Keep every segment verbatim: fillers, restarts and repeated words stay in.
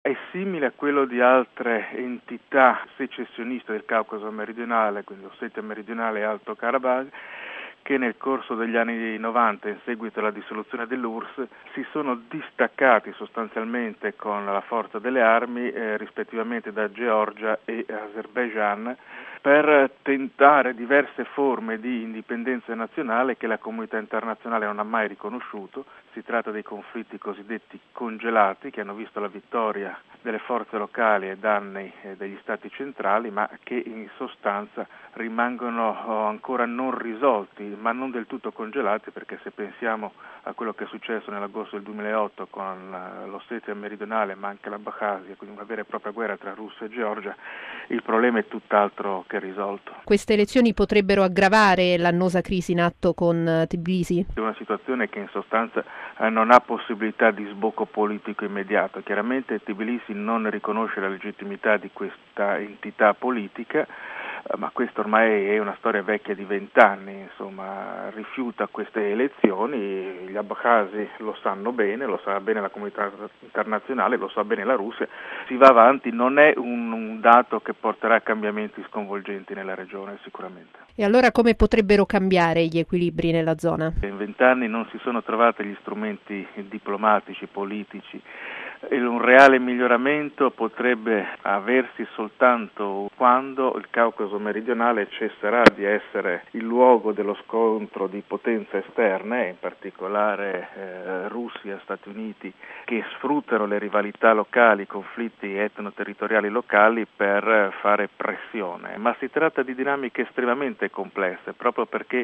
è simile a quello di altre entità secessioniste del Caucaso meridionale, quindi Ossetia meridionale e Alto Karabakh, che nel corso degli anni novanta, in seguito alla dissoluzione dell'U R S S, si sono distaccati sostanzialmente con la forza delle armi eh, rispettivamente da Georgia e Azerbaijan per tentare diverse forme di indipendenza nazionale che la comunità internazionale non ha mai riconosciuto. Si tratta dei conflitti cosiddetti congelati, che hanno visto la vittoria delle forze locali e danni eh, degli stati centrali, ma che in sostanza rimangono oh, ancora non risolti, ma non del tutto congelati, perché se pensiamo a quello che è successo nell'agosto del duemilaotto con uh, l'Ossetia meridionale, ma anche l'Abkhazia, quindi una vera e propria guerra tra Russia e Georgia, il problema è tutt'altro che risolto. Queste elezioni potrebbero aggravare l'annosa crisi in atto con Tbilisi? È una situazione che in sostanza eh, non ha possibilità di sbocco politico immediato. Chiaramente Tbilisi non riconosce la legittimità di questa entità politica, ma questa ormai è una storia vecchia di vent'anni, insomma, rifiuta queste elezioni, gli abkhasi lo sanno bene, lo sa bene la comunità internazionale, lo sa bene la Russia, si va avanti, non è un, un dato che porterà a cambiamenti sconvolgenti nella regione sicuramente. E allora come potrebbero cambiare gli equilibri nella zona? In vent'anni non si sono trovati gli strumenti diplomatici, politici, e un reale miglioramento potrebbe aversi soltanto quando il Caucaso meridionale cesserà di essere il luogo dello scontro di potenze esterne, in particolare eh, Russia e Stati Uniti, che sfruttano le rivalità locali, i conflitti etno-territoriali locali per fare pressione. Ma si tratta di dinamiche estremamente complesse, proprio perché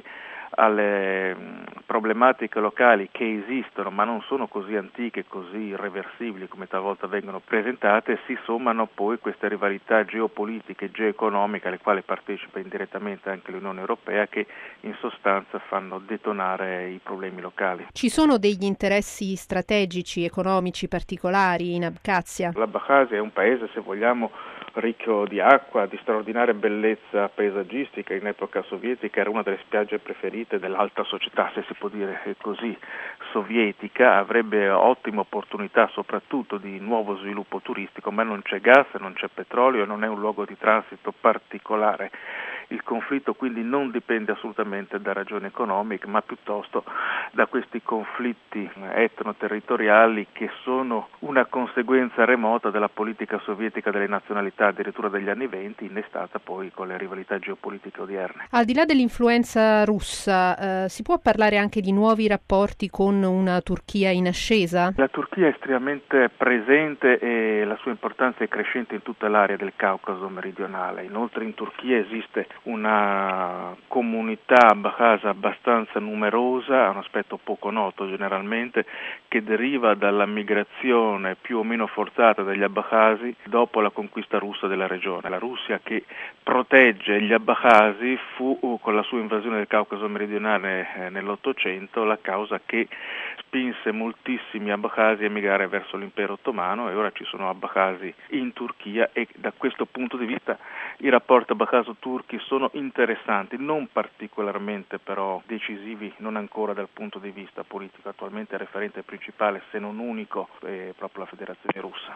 alle problematiche locali che esistono ma non sono così antiche, così irreversibili come talvolta vengono presentate, si sommano poi queste rivalità geopolitiche, geoeconomiche alle quali partecipa indirettamente anche l'Unione Europea, che in sostanza fanno detonare i problemi locali. Ci sono degli interessi strategici, economici particolari in Abkhazia? L'Abkhazia è un paese, se vogliamo, ricco di acqua, di straordinaria bellezza paesaggistica. In epoca sovietica era una delle spiagge preferite dell'alta società, se si può dire così, sovietica, avrebbe ottime opportunità soprattutto di nuovo sviluppo turistico, ma non c'è gas, non c'è petrolio, non è un luogo di transito particolare. Il conflitto quindi non dipende assolutamente da ragioni economiche, ma piuttosto da questi conflitti etno-territoriali che sono una conseguenza remota della politica sovietica delle nazionalità, addirittura degli anni venti, innestata poi con le rivalità geopolitiche odierne. Al di là dell'influenza russa, eh, si può parlare anche di nuovi rapporti con una Turchia in ascesa? La Turchia è estremamente presente e la sua importanza è crescente in tutta l'area del Caucaso meridionale. Inoltre in Turchia esiste una comunità abkhasa abbastanza numerosa, un aspetto poco noto generalmente, che deriva dalla migrazione più o meno forzata degli abkhasi dopo la conquista russa della regione. La Russia, che protegge gli abkhasi, fu con la sua invasione del Caucaso meridionale eh, nell'Ottocento la causa che spinse moltissimi abkhasi a emigrare verso l'impero ottomano, e ora ci sono abkhasi in Turchia, e da questo punto di vista i rapporti abkhaso-turchi sono interessanti, non particolarmente però decisivi, non ancora dal punto di vista politico. Attualmente il referente principale, se non unico, è proprio la Federazione Russa.